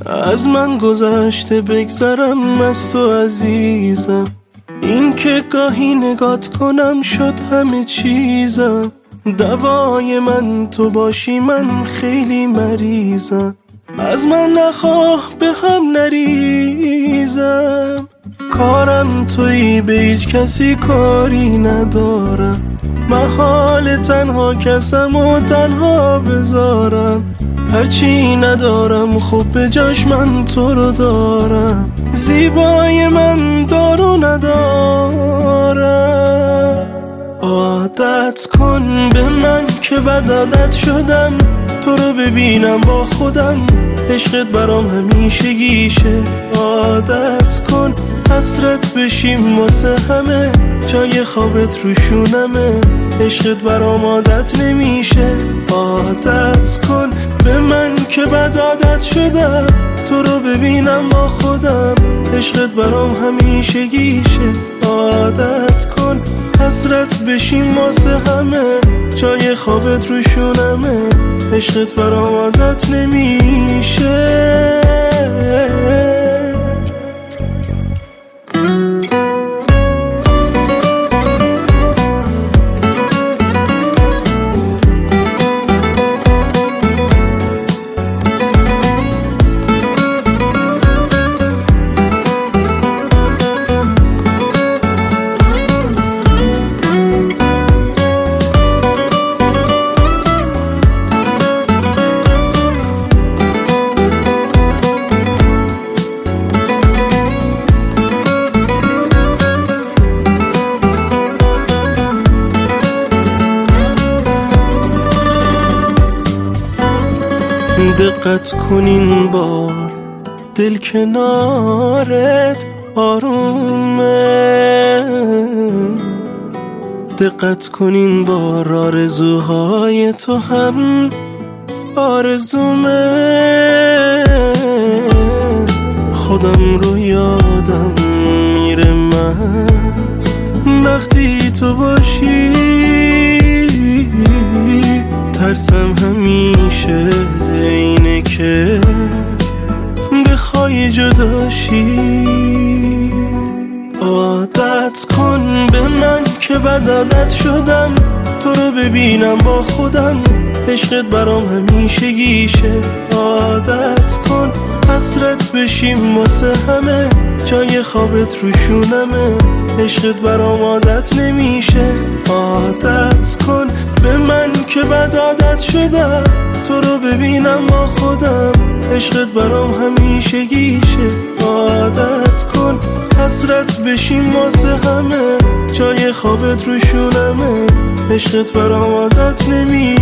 از من گذشته بگذرم از تو عزیزم. این که گاهی نگات کنم شد همه چیزم. دوای من تو باشی من خیلی مریضم. از من نخواه به هم نریزم. کارم تویی به هیچ کسی کاری ندارم. محال تنها کسم و تنها بذارم. هرچی ندارم خب به جاش من تو رو دارم. زیبای من دارو ندارم. عادت کن به من که بد عادت شدم. تو رو ببینم با خودم عشقت برام همیشگیشه. عادت کن حسرت بشیم واسه همه. جای خوابت رو شونمه. عشقت برام عادت نمیشه. عادت کن به من که بد عادت شدم. تو رو ببینم با خودم عشقت برام همیشگیشه. عادت کن حسرت بشیم واسه همه. جای خوابت رو شونمه. عشقت برام عادت نمیشه. دقت کن این بار دل کنارت آرومه. دقت کن این بار آرزوهای تو هم آرزومه. خودم رو یادم میره من وقتی تو باشی. ترسم همیشه اینه که بخوای جداشی. عادت کن به من که بد عادت شدم. تو رو ببینم با خودم عشقت برام همیشگیشه. عادت کن حسرت بشیم واسه همه. جای خوابت رو شونمه. عشقت برام عادت نمیشه. عادت کن به من که بد عادت شدم. تو رو ببینم با خودم عشقت برام همیشگیشه. عادت کن حسرت بشیم واسه همه. جای خوابت رو شونمه. عشقت برام عادت نمیشه.